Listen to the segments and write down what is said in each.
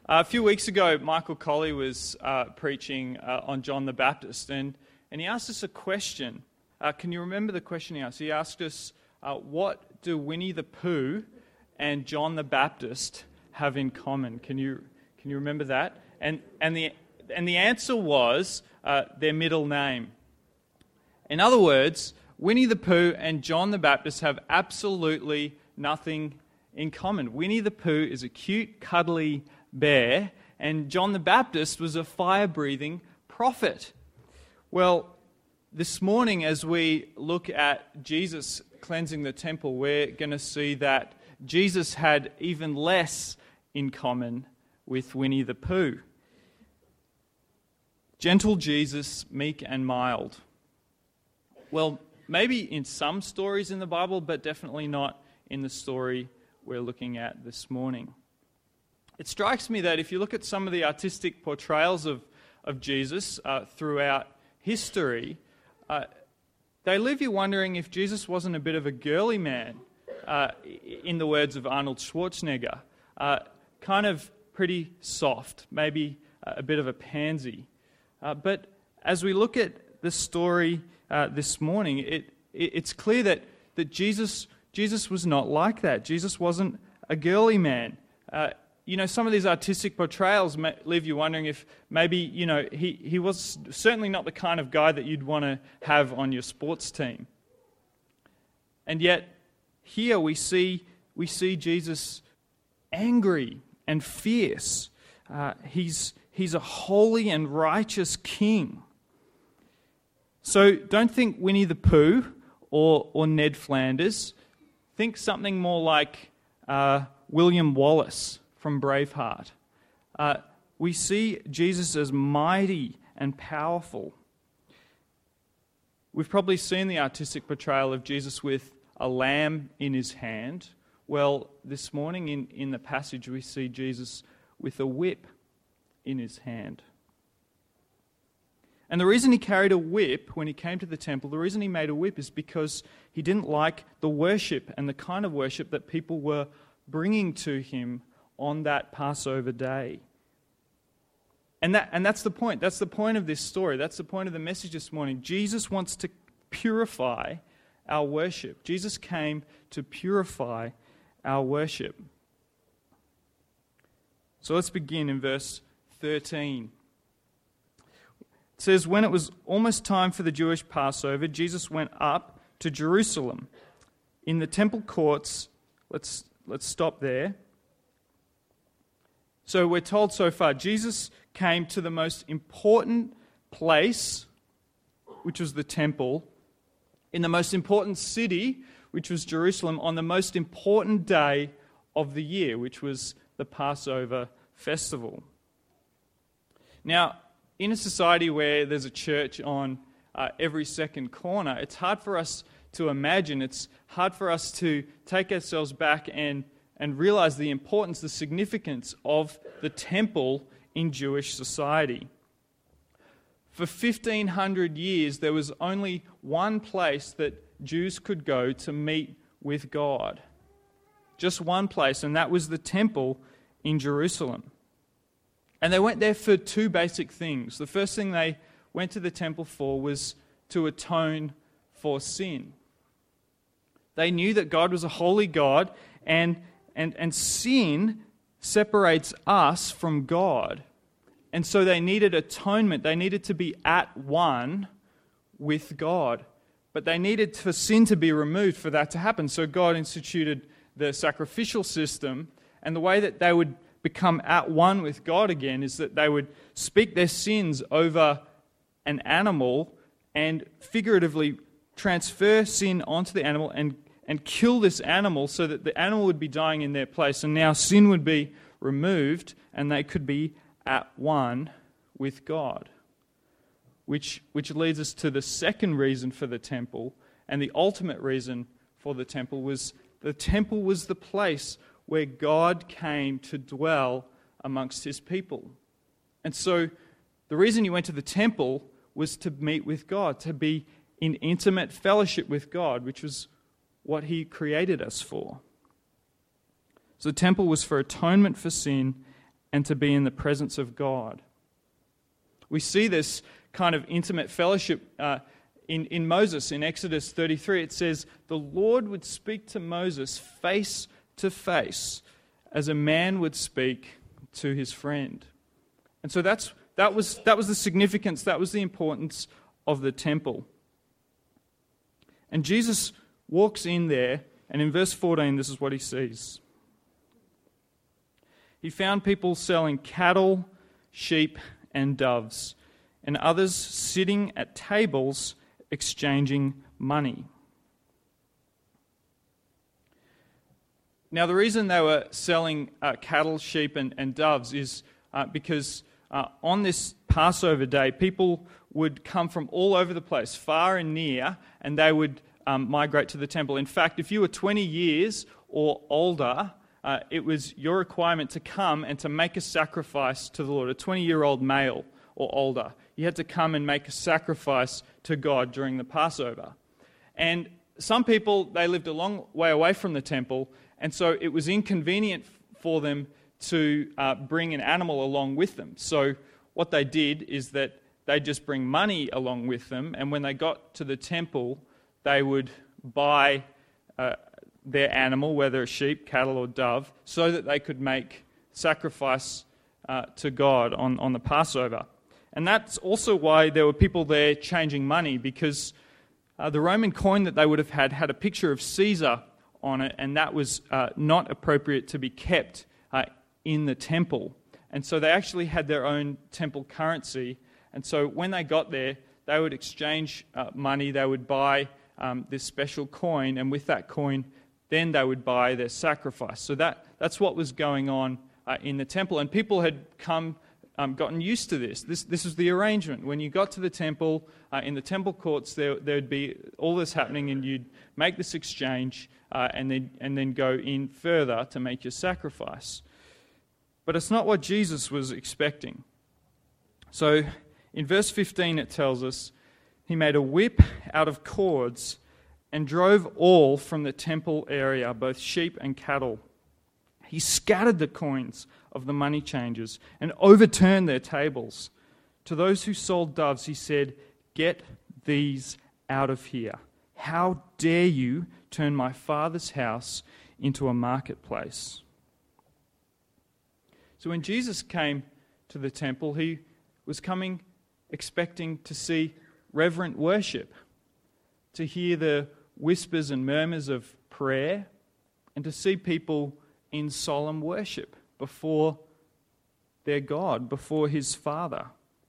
A few weeks ago, Michael Colley was preaching on John the Baptist, and he asked us a question. Can you remember the question he asked? He asked us, what do Winnie the Pooh and John the Baptist have in common? Can you remember that? And the answer was their middle name. In other words, Winnie the Pooh and John the Baptist have absolutely nothing in common. Winnie the Pooh is a cute, cuddly bear, and John the Baptist was a fire-breathing prophet. Well, this morning as we look at Jesus cleansing the temple, we're going to see that Jesus had even less in common with Winnie the Pooh. Gentle Jesus, meek and mild. Well, maybe in some stories in the Bible, but definitely not in the story we're looking at this morning. It strikes me that if you look at some of the artistic portrayals of Jesus throughout history, they leave you wondering if Jesus wasn't a bit of a girly man, in the words of Arnold Schwarzenegger. Kind of pretty soft, maybe a bit of a pansy. But as we look at the story this morning, it's clear that Jesus was not like that. Jesus wasn't a girly man. Some of these artistic portrayals leave you wondering if maybe, he was certainly not the kind of guy that you'd want to have on your sports team. And yet, here we see Jesus angry and fierce. He's a holy and righteous king. So don't think Winnie the Pooh or Ned Flanders. Think something more like William Wallace from Braveheart. We see Jesus as mighty and powerful. We've probably seen the artistic portrayal of Jesus with a lamb in his hand. Well, this morning in the passage we see Jesus with a whip in his hand. And the reason he carried a whip when he came to the temple, the reason he made a whip is because he didn't like the worship and the kind of worship that people were bringing to him on that Passover day. And that's the point. That's the point of this story. That's the point of the message this morning. Jesus wants to purify our worship. Jesus came to purify our worship. So let's begin in verse 13. It says, when it was almost time for the Jewish Passover, Jesus went up to Jerusalem. In the temple courts, let's stop there. So we're told so far, Jesus came to the most important place, which was the temple, in the most important city, which was Jerusalem, on the most important day of the year, which was the Passover festival. Now, in a society where there's a church on every second corner, it's hard for us to imagine, it's hard for us to take ourselves back and realize the importance, the significance of the temple in Jewish society. For 1,500 years, there was only one place that Jews could go to meet with God. Just one place, and that was the temple in Jerusalem. And they went there for two basic things. The first thing they went to the temple for was to atone for sin. They knew that God was a holy God, and sin separates us from God. And so they needed atonement. They needed to be at one with God. But they needed for sin to be removed for that to happen. So God instituted the sacrificial system, and the way that they would become at one with God again is that they would speak their sins over an animal and figuratively transfer sin onto the animal and kill this animal so that the animal would be dying in their place, and now sin would be removed and they could be at one with God. Which leads us to the second reason for the temple, and the ultimate reason for the temple was the place where God came to dwell amongst his people. And so the reason you went to the temple was to meet with God, to be in intimate fellowship with God, which was what he created us for. So the temple was for atonement for sin and to be in the presence of God. We see this kind of intimate fellowship in Moses. In Exodus 33, it says, the Lord would speak to Moses face to face as a man would speak to his friend. And so that was the significance, that was the importance of the temple. And Jesus walks in there, and in verse 14, this is what he sees. He found people selling cattle, sheep, and doves, and others sitting at tables exchanging money. Now, the reason they were selling cattle, sheep, and doves is because on this Passover day, people would come from all over the place, far and near, and they would migrate to the temple. In fact, if you were 20 years or older, it was your requirement to come and to make a sacrifice to the Lord, a 20-year-old male or older. You had to come and make a sacrifice to God during the Passover. And some people, they lived a long way away from the temple, and so it was inconvenient for them to bring an animal along with them. So what they did is that they just bring money along with them, and when they got to the temple, they would buy their animal, whether a sheep, cattle, or dove, so that they could make sacrifice to God on the Passover. And that's also why there were people there changing money, because the Roman coin that they would have had a picture of Caesar on it, and that was not appropriate to be kept in the temple. And so they actually had their own temple currency. And so when they got there, they would exchange money, they would buy this special coin, and with that coin, then they would buy their sacrifice. So that's what was going on in the temple. And people had gotten used to this. This was the arrangement. When you got to the temple, in the temple courts, there would be all this happening, and you'd make this exchange and then go in further to make your sacrifice. But it's not what Jesus was expecting. So in verse 15 it tells us, he made a whip out of cords and drove all from the temple area, both sheep and cattle. He scattered the coins of the money changers and overturned their tables. To those who sold doves, he said, "Get these out of here. How dare you turn my Father's house into a marketplace?" So when Jesus came to the temple, he was coming expecting to see reverent worship, to hear the whispers and murmurs of prayer, and to see people in solemn worship before their God, before his Father.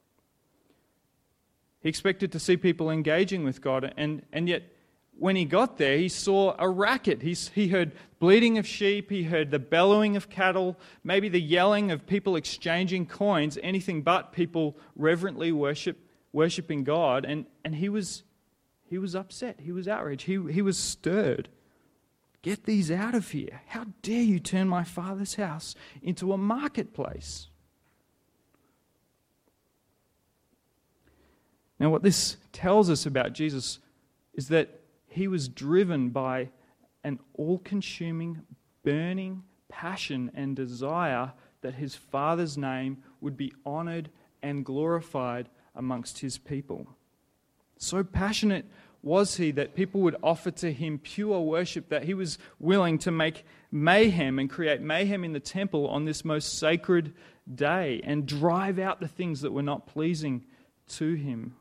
He expected to see people engaging with God, and yet when he got there, he saw a racket. He heard bleating of sheep, he heard the bellowing of cattle, maybe the yelling of people exchanging coins, anything but people reverently worshiping God, and he was upset, he was outraged, he was stirred. Get these out of here. How dare you turn my Father's house into a marketplace? Now, what this tells us about Jesus is that he was driven by an all-consuming, burning passion and desire that his Father's name would be honored and glorified amongst his people. So passionate was he that people would offer to him pure worship, that he was willing to make mayhem and create mayhem in the temple on this most sacred day and drive out the things that were not pleasing to him.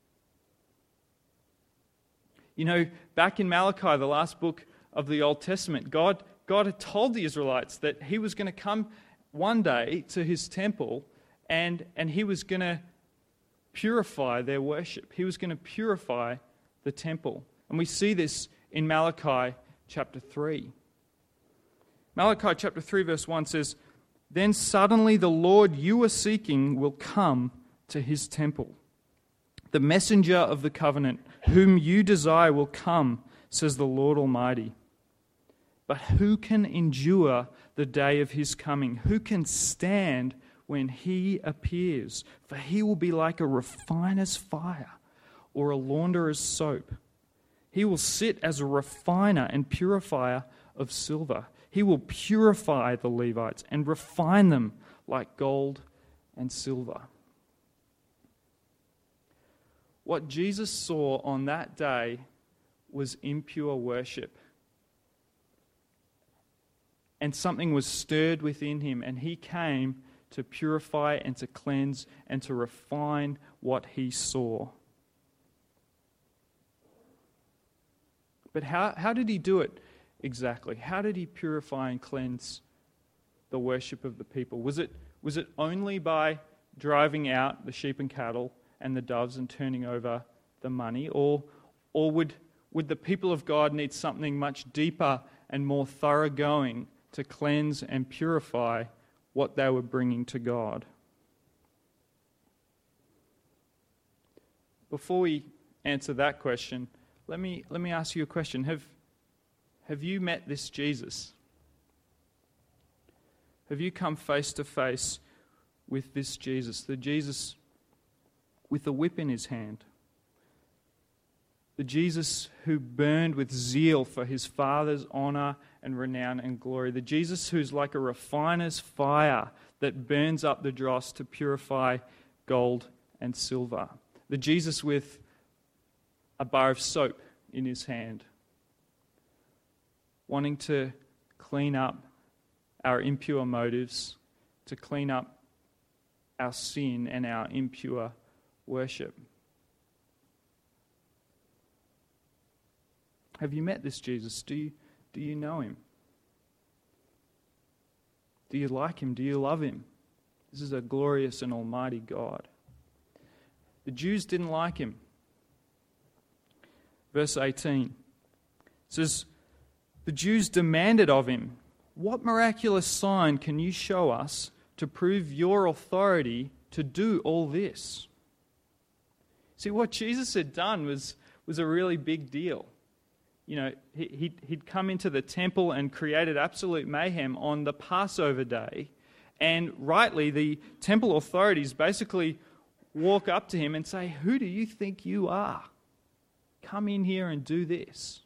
You know, back in Malachi, the last book of the Old Testament, God had told the Israelites that he was going to come one day to his temple and he was going to purify their worship. He was going to purify the temple. And we see this in Malachi chapter 3. Malachi chapter 3 verse 1 says, "Then suddenly the Lord you are seeking will come to his temple. The messenger of the covenant whom you desire will come, says the Lord Almighty. But who can endure the day of his coming? Who can stand when he appears? For he will be like a refiner's fire or a launderer's soap. He will sit as a refiner and purifier of silver. He will purify the Levites and refine them like gold and silver. What Jesus saw on that day was impure worship. And something was stirred within him, and he came to purify and to cleanse and to refine what he saw. But how did he do it exactly? How did he purify and cleanse the worship of the people? Was it only by driving out the sheep and cattle and the doves and turning over the money? Or would the people of God need something much deeper and more thoroughgoing to cleanse and purify what they were bringing to God? Before we answer that question, let me ask you a question. Have you met this Jesus? Have you come face to face with this Jesus, the Jesus with a whip in his hand? The Jesus who burned with zeal for his Father's honor and renown and glory. The Jesus who's like a refiner's fire that burns up the dross to purify gold and silver. The Jesus with a bar of soap in his hand, wanting to clean up our impure motives, to clean up our sin and our impure worship. Have you met this Jesus? Do you know him? Do you like him? Do you love him? This is a glorious and almighty God. The Jews didn't like him. Verse 18 says, the Jews demanded of him, "What miraculous sign can you show us to prove your authority to do all this?" See, what Jesus had done was a really big deal. You know, he'd come into the temple and created absolute mayhem on the Passover day. And rightly, the temple authorities basically walk up to him and say, "Who do you think you are? Come in here and do this."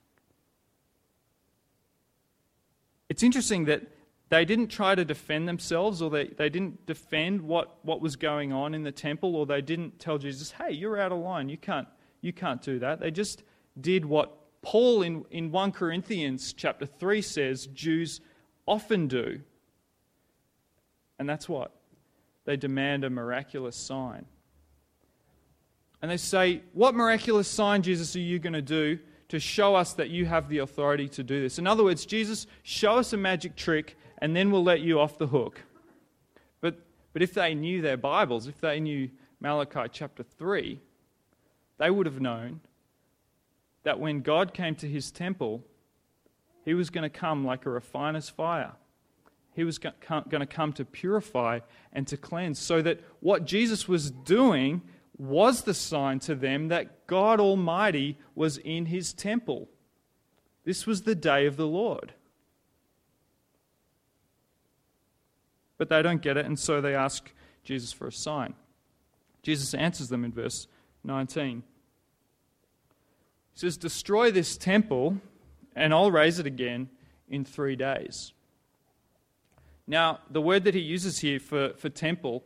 It's interesting that they didn't try to defend themselves, or they didn't defend what was going on in the temple, or they didn't tell Jesus, "Hey, you're out of line. You can't do that." They just did what Paul in 1 Corinthians chapter 3 says Jews often do. And that's what? They demand a miraculous sign. And they say, "What miraculous sign, Jesus, are you going to do to show us that you have the authority to do this?" In other words, Jesus, show us a magic trick and then we'll let you off the hook. But if they knew their Bibles, if they knew Malachi chapter 3, they would have known that when God came to his temple, he was going to come like a refiner's fire. He was going to come to purify and to cleanse, so that what Jesus was doing was the sign to them that God Almighty was in his temple. This was the day of the Lord. But they don't get it, and so they ask Jesus for a sign. Jesus answers them in verse 19. He says, "Destroy this temple, and I'll raise it again in 3 days." Now, the word that he uses here for temple,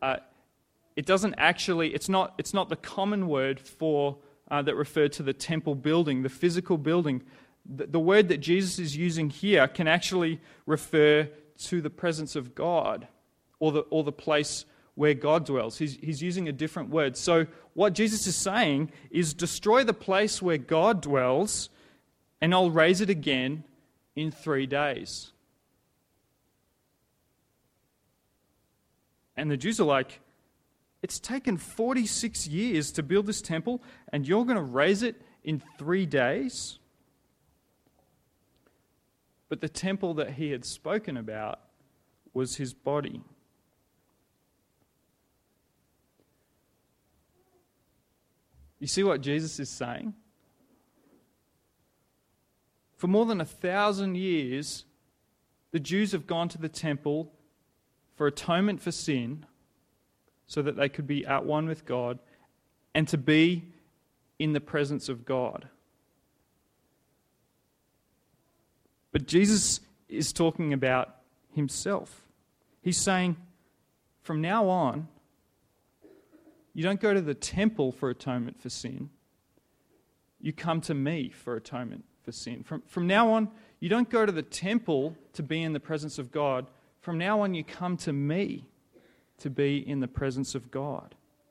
it's not the common word for that referred to the temple building, the physical building. The word that Jesus is using here can actually refer to the presence of God, or the place where God dwells. He's using a different word. So what Jesus is saying is, destroy the place where God dwells, and I'll raise it again in 3 days. And the Jews are like, "It's taken 46 years to build this temple, and you're going to raise it in 3 days?" But the temple that he had spoken about was his body. You see what Jesus is saying? For more than 1,000 years, the Jews have gone to the temple for atonement for sin, so that they could be at one with God and to be in the presence of God. But Jesus is talking about himself. He's saying, from now on, you don't go to the temple for atonement for sin. You come to me for atonement for sin. From now on, you don't go to the temple to be in the presence of God. From now on, you come to me to be in the presence of God.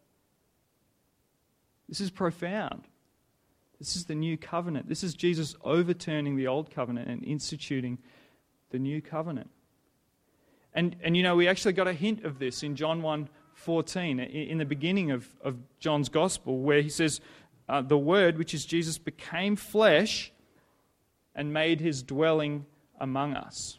This is profound. This is the new covenant. This is Jesus overturning the old covenant and instituting the new covenant. And we actually got a hint of this in John 1:14, in the beginning of John's Gospel, where he says, the Word, which is Jesus, became flesh and made his dwelling among us.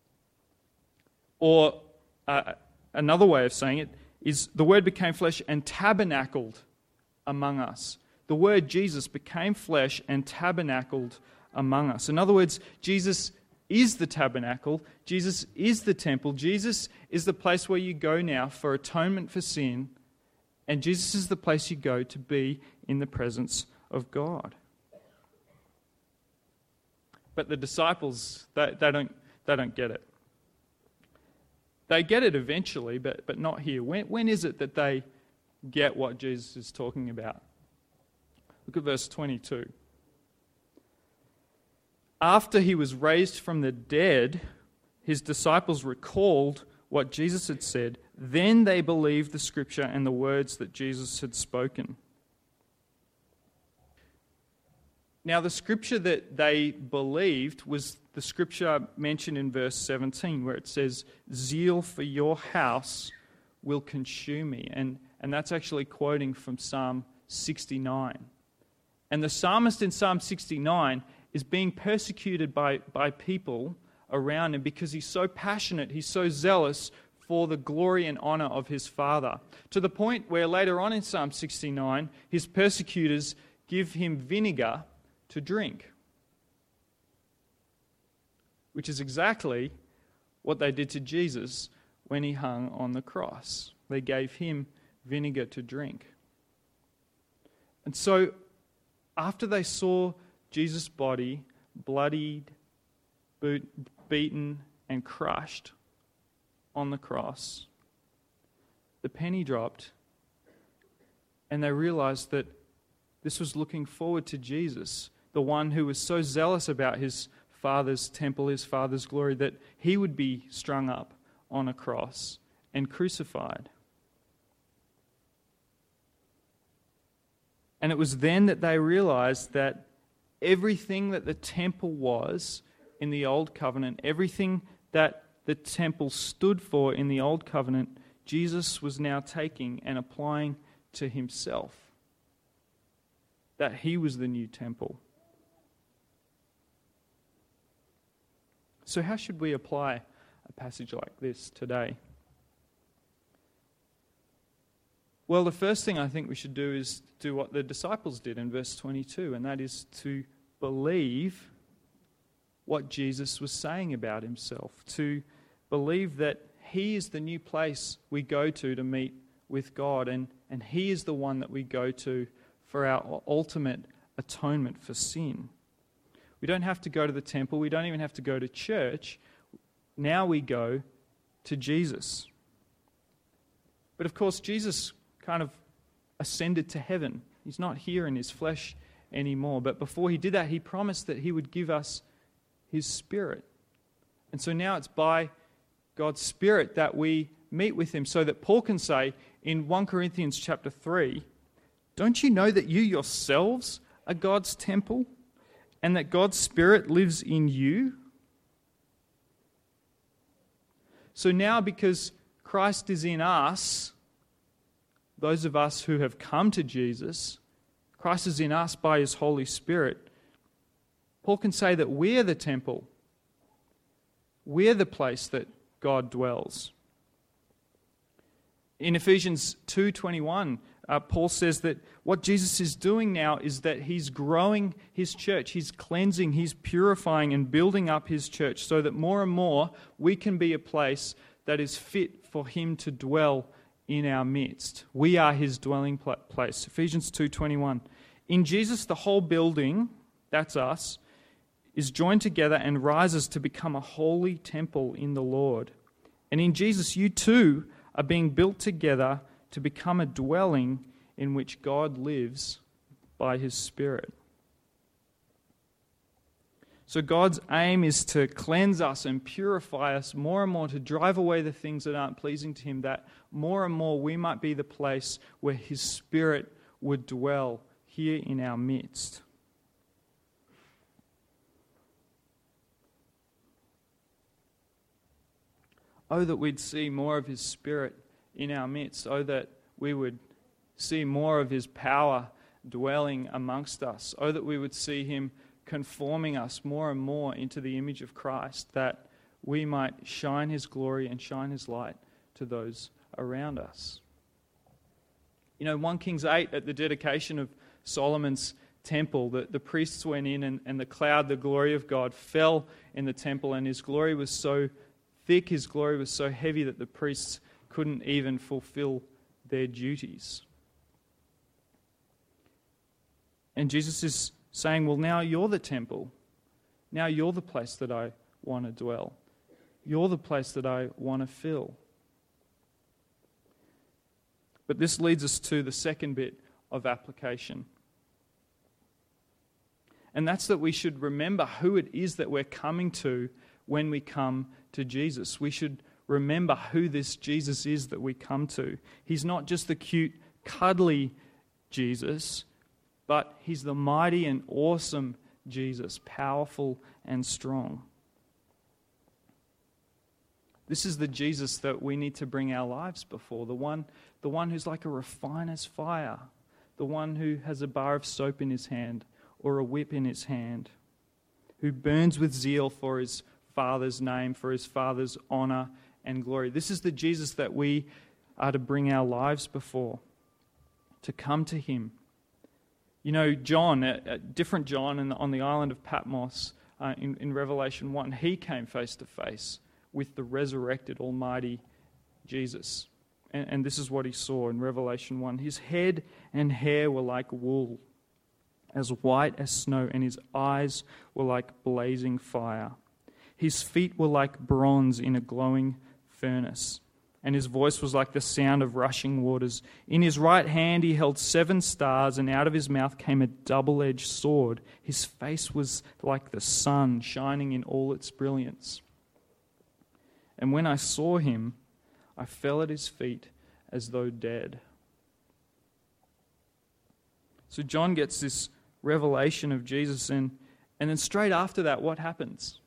Or another way of saying it is the Word became flesh and tabernacled among us. The Word Jesus became flesh and tabernacled among us. In other words, Jesus is the tabernacle. Jesus is the temple. Jesus is the place where you go now for atonement for sin. And Jesus is the place you go to be in the presence of God. But the disciples, they don't get it. They get it eventually, but not here. When is it that they get what Jesus is talking about? Look at verse 22. After he was raised from the dead, his disciples recalled what Jesus had said. Then they believed the scripture and the words that Jesus had spoken. Now, the scripture that they believed was the scripture mentioned in verse 17, where it says, "Zeal for your house will consume me." And that's actually quoting from Psalm 69. And the psalmist in Psalm 69 is being persecuted by people around him because he's so passionate, he's so zealous for the glory and honor of his Father. To the point where later on in Psalm 69, his persecutors give him vinegar to drink, which is exactly what they did to Jesus when he hung on the cross. They gave him vinegar to drink. And so, after they saw Jesus' body bloodied, beaten, and crushed on the cross, the penny dropped, and they realized that this was looking forward to Jesus, the one who was so zealous about his Father's temple, his Father's glory, that he would be strung up on a cross and crucified. And it was then that they realized that everything that the temple was in the Old Covenant, everything that the temple stood for in the Old Covenant, Jesus was now taking and applying to himself. That he was the new temple. So how should we apply a passage like this today? Well, the first thing I think we should do is do what the disciples did in verse 22, and that is to believe what Jesus was saying about himself, to believe that he is the new place we go to meet with God, and he is the one that we go to for our ultimate atonement for sin. We don't have to go to the temple. We don't even have to go to church. Now we go to Jesus. But of course, Jesus kind of ascended to heaven. He's not here in his flesh anymore. But before he did that, he promised that he would give us his Spirit. And so now it's by God's Spirit that we meet with him, so that Paul can say in 1 Corinthians chapter 3, "Don't you know that you yourselves are God's temple and that God's Spirit lives in you?" So now, because Christ is in us, those of us who have come to Jesus, Christ is in us by his Holy Spirit, Paul can say that we're the temple. We're the place that God dwells. In Ephesians 2:21, Paul says that what Jesus is doing now is that he's growing his church. He's cleansing, he's purifying and building up his church so that more and more we can be a place that is fit for him to dwell in our midst. We are his dwelling place. Ephesians 2:21. In Jesus, the whole building, that's us, is joined together and rises to become a holy temple in the Lord. And in Jesus, you too are being built together to become a dwelling in which God lives by His Spirit. So God's aim is to cleanse us and purify us more and more, to drive away the things that aren't pleasing to Him, that more and more we might be the place where His Spirit would dwell here in our midst. Oh, that we'd see more of His Spirit in our midst. Oh, that we would see more of His power dwelling amongst us. Oh, that we would see Him conforming us more and more into the image of Christ, that we might shine His glory and shine His light to those around us. 1 Kings 8, at the dedication of Solomon's temple, the priests went in and the cloud, the glory of God, fell in the temple, and His glory was so thick, His glory was so heavy that the priests couldn't even fulfill their duties. And Jesus is saying, well, now you're the temple. Now you're the place that I want to dwell. You're the place that I want to fill. But this leads us to the second bit of application. And that's that we should remember who it is that we're coming to when we come to Jesus. We should remember who this Jesus is that we come to. He's not just the cute, cuddly Jesus, but He's the mighty and awesome Jesus, powerful and strong. This is the Jesus that we need to bring our lives before, the one who's like a refiner's fire, the one who has a bar of soap in his hand or a whip in his hand, who burns with zeal for His Father's name, for His Father's honor and glory. This is the Jesus that we are to bring our lives before, to come to Him. John, a different John on the island of Patmos in Revelation 1, he came face to face with the resurrected Almighty Jesus. And this is what he saw in Revelation 1. His head and hair were like wool, as white as snow, and His eyes were like blazing fire. His feet were like bronze in a glowing furnace, and His voice was like the sound of rushing waters. In His right hand He held 7 stars, and out of His mouth came a double-edged sword. His face was like the sun, shining in all its brilliance. And when I saw Him, I fell at His feet as though dead. So John gets this revelation of Jesus, and then straight after that, what happens?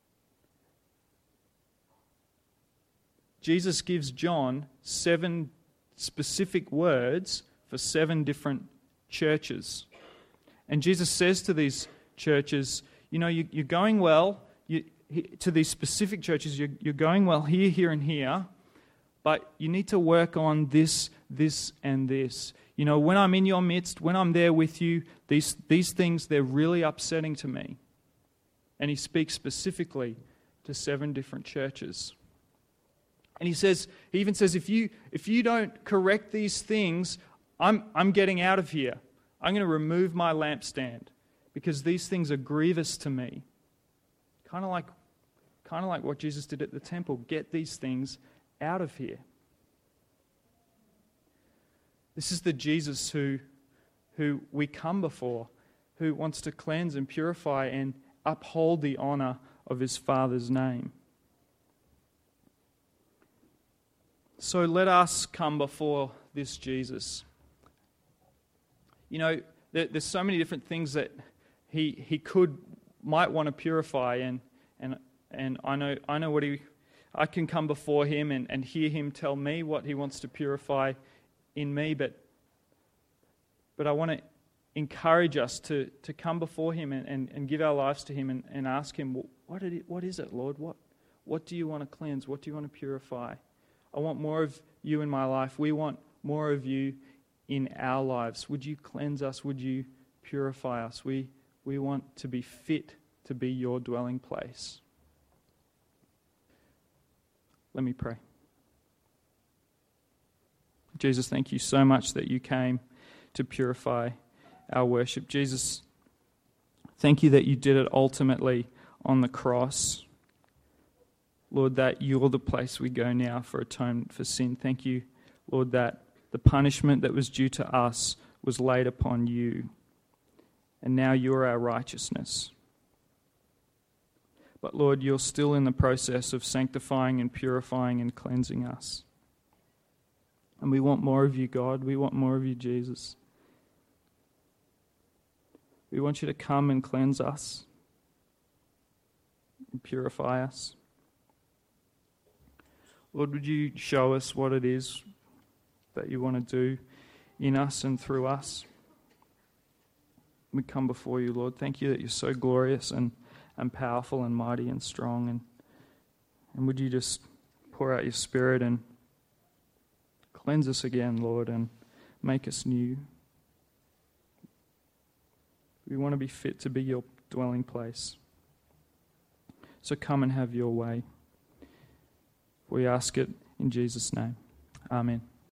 Jesus gives John 7 specific words for 7 different churches. And Jesus says to these churches, you're going well. To these specific churches, you're going well here, here, and here. But you need to work on this, this, and this. When I'm in your midst, when I'm there with you, these things, they're really upsetting to me. And He speaks specifically to 7 different churches. And he even says, if you don't correct these things, I'm getting out of here. I'm going to remove my lampstand because these things are grievous to me. Kind of like what Jesus did at the temple. Get these things out of here. This is the Jesus who we come before, who wants to cleanse and purify and uphold the honor of His Father's name. So let us come before this Jesus. There's so many different things that he might want to purify, and I know what I can come before Him and hear Him tell me what He wants to purify in me, but I want to encourage us to come before Him and give our lives to Him and ask Him, what is it, Lord? What do you want to cleanse? What do you want to purify? I want more of you in my life. We want more of you in our lives. Would you cleanse us? Would you purify us? We want to be fit to be your dwelling place. Let me pray. Jesus, thank you so much that you came to purify our worship. Jesus, thank you that you did it ultimately on the cross. Lord, that you're the place we go now for atonement for sin. Thank you, Lord, that the punishment that was due to us was laid upon you, and now you're our righteousness. But Lord, you're still in the process of sanctifying and purifying and cleansing us. And we want more of you, God. We want more of you, Jesus. We want you to come and cleanse us and purify us. Lord, would you show us what it is that you want to do in us and through us? We come before you, Lord. Thank you that you're so glorious and powerful and mighty and strong. And would you just pour out your Spirit and cleanse us again, Lord, and make us new. We want to be fit to be your dwelling place. So come and have your way. We ask it in Jesus' name. Amen.